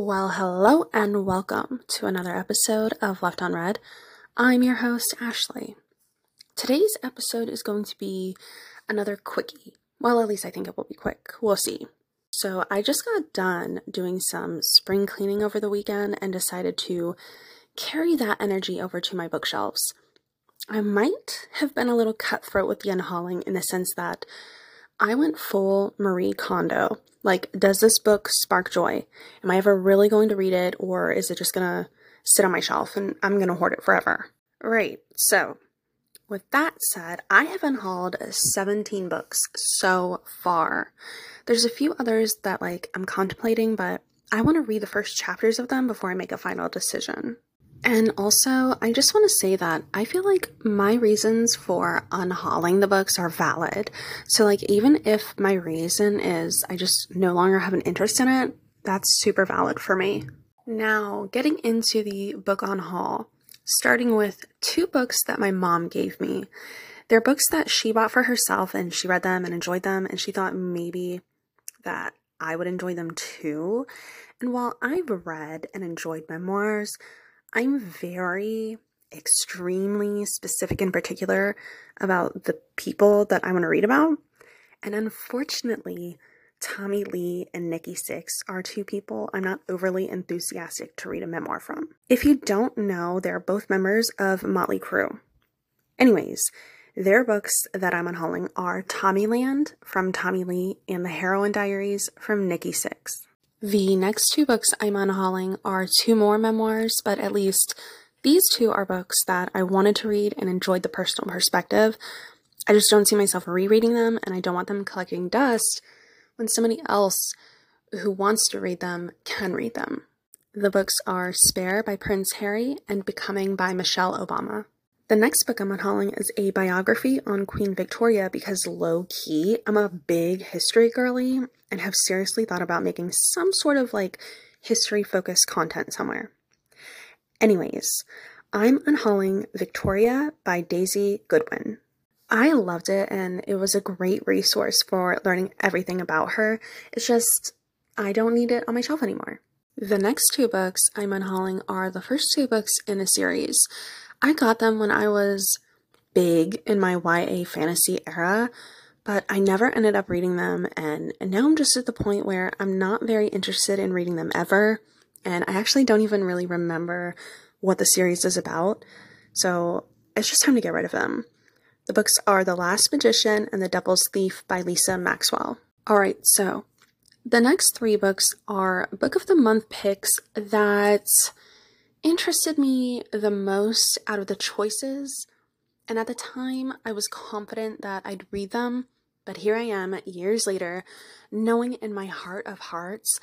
Well, hello and welcome to another episode of Left on Red. I'm your host, Ashley. Today's episode is going to be another quickie. Well, at least I think it will be quick. We'll see. So I just got done doing some spring cleaning over the weekend and decided to carry that energy over to my bookshelves. I might have been a little cutthroat with the unhauling in the sense that I went full Marie Kondo. Like, does this book spark joy? Am I ever really going to read it, or is it just gonna sit on my shelf and I'm gonna hoard it forever? Right, so with that said, I have unhauled 17 books so far. There's a few others that I'm contemplating, but I want to read the first chapters of them before I make a final decision. And also, I just want to say that I feel like my reasons for unhauling the books are valid. So even if my reason is I just no longer have an interest in it, that's super valid for me. Now, getting into the book on haul, starting with two books that my mom gave me. They're books that she bought for herself and she read them and enjoyed them, and she thought maybe that I would enjoy them too. And while I've read and enjoyed memoirs, I'm very extremely specific and particular about the people that I want to read about. And unfortunately, Tommy Lee and Nikki Sixx are two people I'm not overly enthusiastic to read a memoir from. If you don't know, they're both members of Motley Crue. Anyways, their books that I'm unhauling are Tommyland from Tommy Lee and The Heroin Diaries from Nikki Sixx. The next two books I'm unhauling are two more memoirs, but at least these two are books that I wanted to read and enjoyed the personal perspective. I just don't see myself rereading them, and I don't want them collecting dust when somebody else who wants to read them can read them. The books are Spare by Prince Harry and Becoming by Michelle Obama. The next book I'm unhauling is a biography on Queen Victoria because low-key, I'm a big history girly and have seriously thought about making some sort of history-focused content somewhere. Anyways, I'm unhauling Victoria by Daisy Goodwin. I loved it and it was a great resource for learning everything about her. It's just, I don't need it on my shelf anymore. The next two books I'm unhauling are the first two books in the series. I got them when I was big in my YA fantasy era, but I never ended up reading them, and now I'm just at the point where I'm not very interested in reading them ever, and I actually don't even really remember what the series is about, so it's just time to get rid of them. The books are The Last Magician and The Devil's Thief by Lisa Maxwell. Alright, so the next three books are Book of the Month picks that interested me the most out of the choices, and at the time I was confident that I'd read them, but here I am years later knowing in my heart of hearts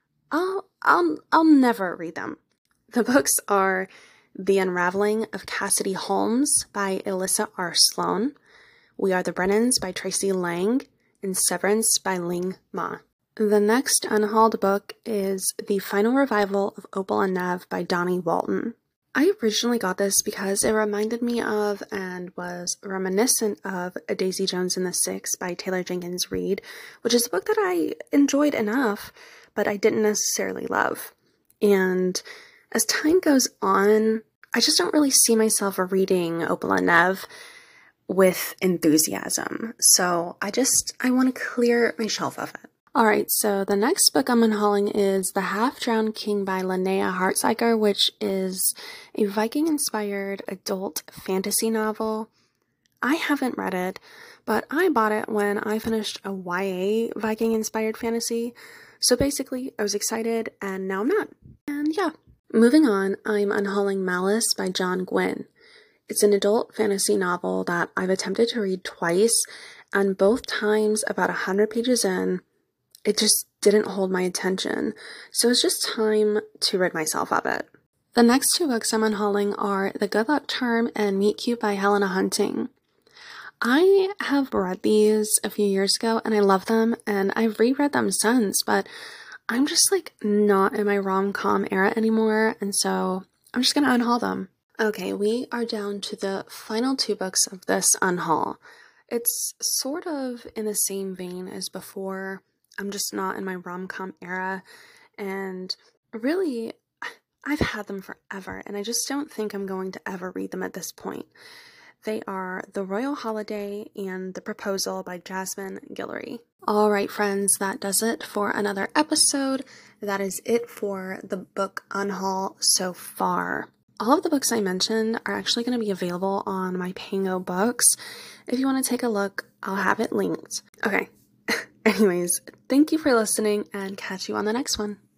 I'll never read them. The books are The Unraveling of Cassidy Holmes by Elissa R. Sloan, We Are the Brennans by Tracy Lang, and Severance by Ling Ma. The next unhauled book is The Final Revival of Opal and Nev by Donnie Walton. I originally got this because it reminded me of and was reminiscent of A Daisy Jones and the Six by Taylor Jenkins Reid, which is a book that I enjoyed enough, but I didn't necessarily love. And as time goes on, I just don't really see myself reading Opal and Nev with enthusiasm. So I want to clear my shelf of it. Alright, so the next book I'm unhauling is The Half-Drowned King by Linnea Hartziger, which is a Viking-inspired adult fantasy novel. I haven't read it, but I bought it when I finished a YA Viking-inspired fantasy. So basically, I was excited, and now I'm not. And yeah. Moving on, I'm unhauling Malice by John Gwynne. It's an adult fantasy novel that I've attempted to read twice, and both times about 100 pages in, it just didn't hold my attention, so it's just time to rid myself of it. The next two books I'm unhauling are The Good Luck Charm and Meet Cute by Helena Hunting. I have read these a few years ago and I love them, and I've reread them since, but I'm just not in my rom-com era anymore, and so I'm just gonna unhaul them. Okay, we are down to the final two books of this unhaul. It's sort of in the same vein as before. I'm just not in my rom-com era, and really, I've had them forever, and I just don't think I'm going to ever read them at this point. They are The Royal Holiday and The Proposal by Jasmine Guillory. All right, friends, that does it for another episode. That is it for the book unhaul so far. All of the books I mentioned are actually going to be available on my Pango Books. If you want to take a look, I'll have it linked. Okay, anyways, thank you for listening and catch you on the next one.